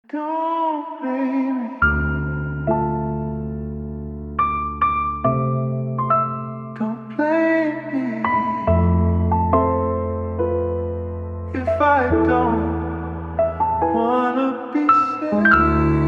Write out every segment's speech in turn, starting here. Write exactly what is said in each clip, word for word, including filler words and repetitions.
Don't blame me. Don't blame me if I don't wanna be saved.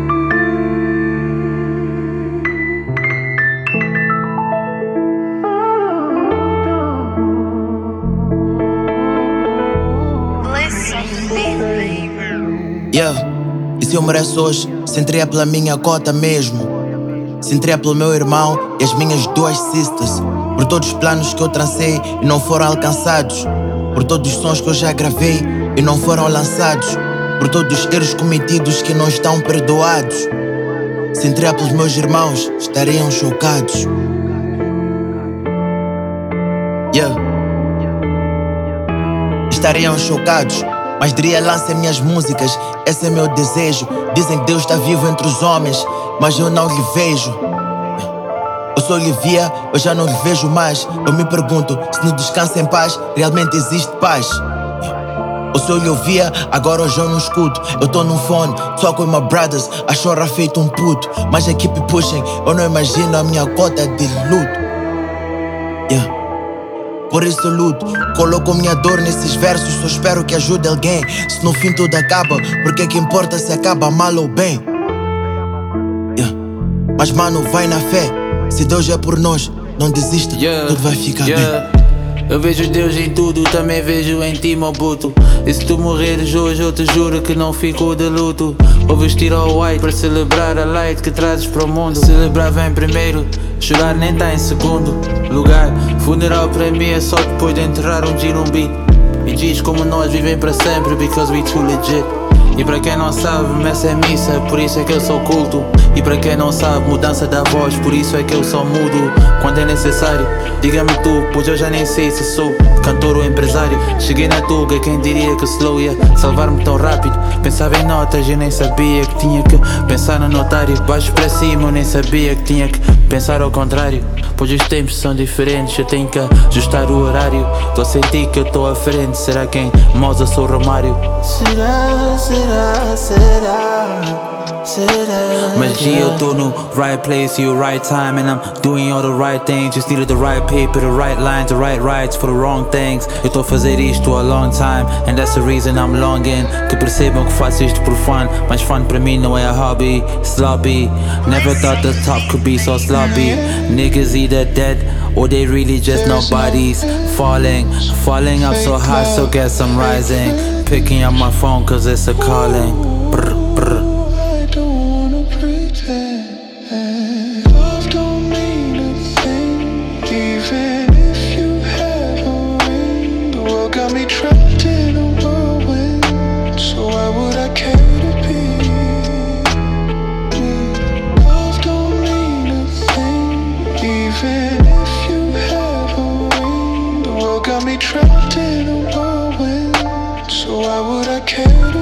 Yeah, e se eu mereço hoje, se entrei pela minha cota mesmo. Se entrei pelo meu irmão e as minhas duas sisters. Por todos os planos que eu tracei e não foram alcançados. Por todos os sons que eu já gravei e não foram lançados. Por todos os erros cometidos que não estão perdoados. Se entrei pelos meus irmãos, estariam chocados. Yeah, estariam chocados. Mas diria lancem minhas músicas, esse é meu desejo. Dizem que Deus está vivo entre os homens, mas eu não lhe vejo. Eu só lhe via, eu já não lhe vejo mais. Eu me pergunto, se no descanso em paz, realmente existe paz. Eu só lhe ouvia, agora hoje eu não escuto. Eu tô num fone, talk with my brothers, a chorar feito um puto. Mas I keep pushing, eu não imagino a minha cota de luto. Yeah. Por isso eu luto, coloco minha dor nesses versos. Só espero que ajude alguém. Se no fim tudo acaba, porque que importa se acaba mal ou bem? Yeah. Mas mano, vai na fé. Se Deus é por nós, não desista, yeah, tudo vai ficar yeah. bem. Eu vejo Deus em tudo, também vejo em ti, Mobutu. E se tu morreres hoje, eu te juro que não fico de luto. Vou vestir all white para celebrar a light que trazes para o mundo. Celebrar vem primeiro, chorar nem tá em segundo lugar. Funeral para mim é só depois de enterrar um girumbi. E diz como nós vivem para sempre, because we too legit. E para quem não sabe, messa é missa, por isso é que eu sou culto. E para quem não sabe, mudança da voz, por isso é que eu só mudo quando é necessário. Diga-me tu, pois eu já nem sei se sou cantor ou empresário. Cheguei na Tuga, quem diria que slow ia salvar-me tão rápido. Pensava em notas, eu nem sabia que tinha que pensar no notário. Baixo para cima, eu nem sabia que tinha que pensar ao contrário. Pois os tempos são diferentes, eu tenho que ajustar o horário. Tô a sentir que eu tô à frente, será quem Moza sou Romário? Será, será, será? Será, mas G, eu tô no right place, you right time, and I'm doing all the right things. Just needed the right paper, the right lines, the right rights for the wrong things. Eu tô a fazer isto a long time, and that's the reason I'm longing. Que percebam que faço isto por fun, mas fun para mim não é a hobby. Sloppy, never thought the top could be so sloppy. Niggas either dead or they really just nobodies. Falling, falling up so high, so guess I'm rising. Picking up my phone cause it's a calling. Brr, brr. Got me trapped in a whirlwind, so why would I care to be? Love don't mean a thing, even if you have a ring. The world got me trapped in a whirlwind, so why would I care to